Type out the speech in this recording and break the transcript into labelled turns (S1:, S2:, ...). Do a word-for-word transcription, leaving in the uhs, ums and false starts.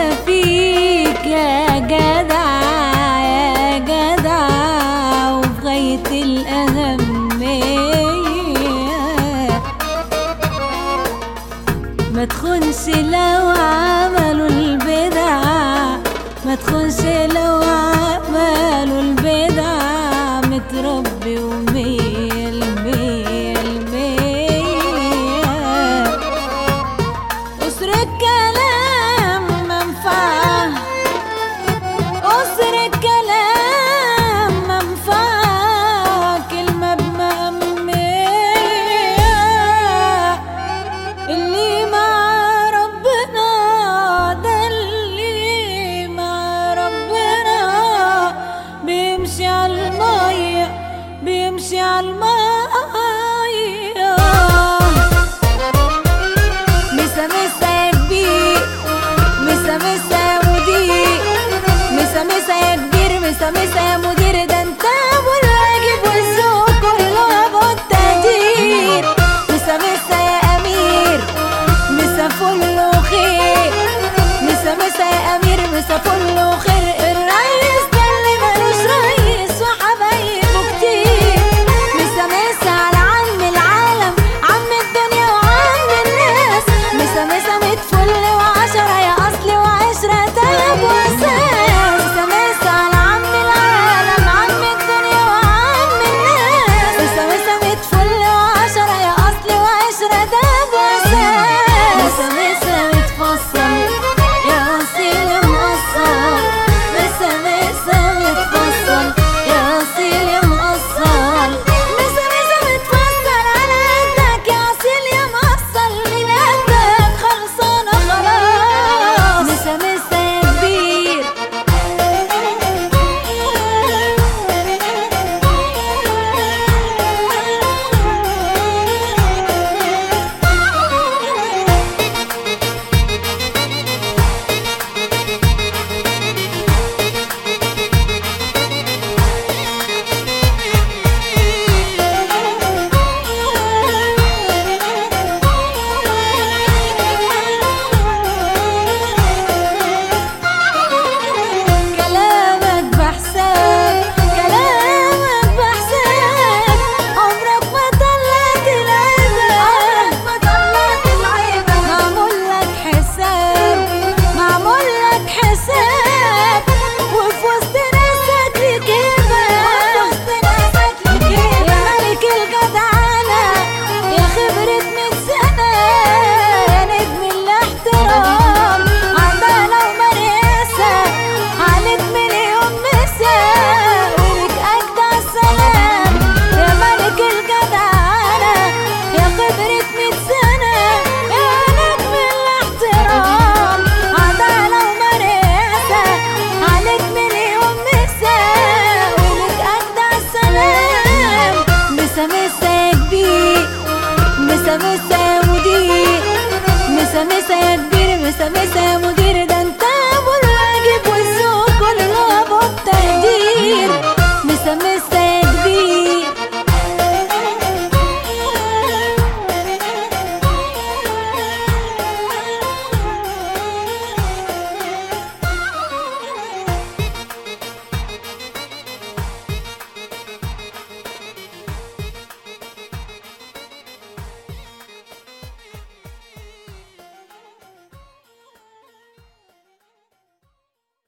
S1: فيك يا جدع يا جدع، وفي غاية الأهمية ما تخونش لو عملوا البدع، ما تخونش لو عملوا البدع، متربي ومية المية المية. أسر الكلام منفعة، أسر الكلام منفعة، كلمة بمأمية. اللي مع ربنا ده اللي مع ربنا، بيمشي عالمية بيمشي عالمية. مسا مسا يا كبير، مسا مسا يا مدير، مسا مسا يا كبير، مسا مسا يا مدير.